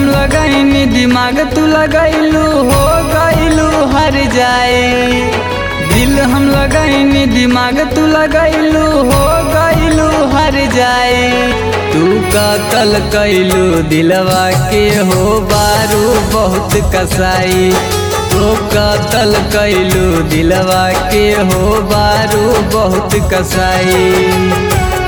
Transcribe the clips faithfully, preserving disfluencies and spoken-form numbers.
हम लगैनी दिमाग तू लगैलू हो गईलू हर जाए। दिल हम लगैनी दिमाग तू लगैलू हो गईलू हर जाए। तू कतल कैलू दिलवा के हो बारू बहुत कसाई। तू कतल कैलू दिलवा के हो बारू बहुत कसाई।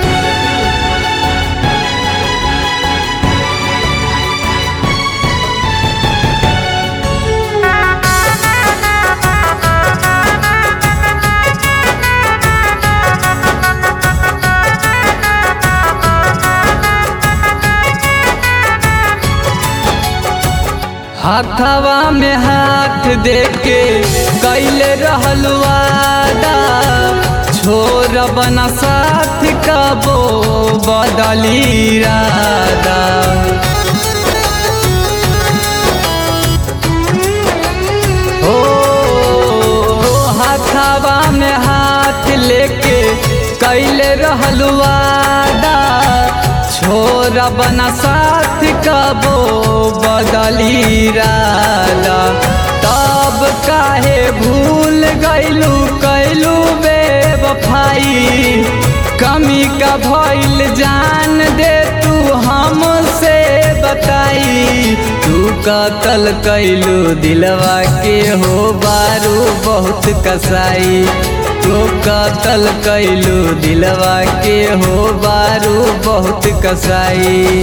हाथवा में हाथ देके कैले रहल वादा। छोड़ बना साथ कबो बदली इरादा। ओ हाथवा में हाथ लेके कैले रहल वादा। छोड़ बना साथ कबो बदली इरादा। तब काहे भूल गईलू कैलू बेवफाई। कमी का भइल जान दे तू हमसे बताई। तू कतल कैलू दिलवा के हो बारू बहुत कसाई। तू कतल कैलू दिलवा के हो बारू बहुत कसाई।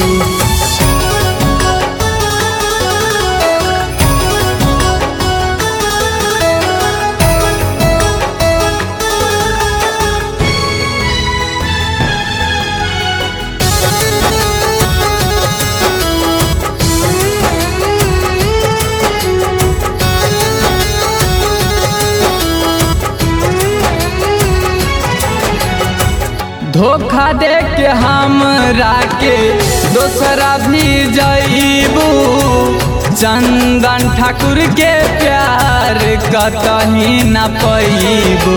धोखा दे के हमरा के दोसरा भी जईबू। चंदन ठाकुर के प्यार कतही न पैबू।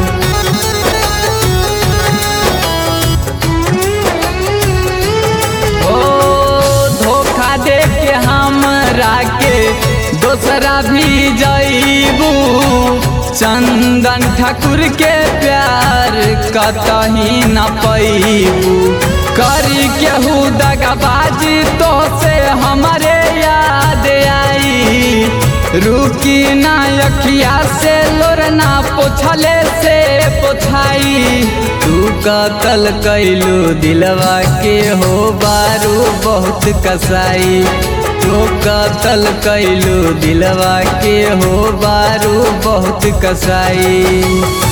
ओ धोखा दे के हमरा के दोसरा भी जईबू। चंदन ठाकुर के प्यार कतही न पैबू। करी केहू दगाबाजी तो से हमारे याद आई। रुकी ना अखिया से लोरना पोछले से पोछाई। तू कतल कैलू दिलवा के हो बारू बहुत कसाई। तू कतल कैलू दिलवा के हो बारू बहुत कसाई।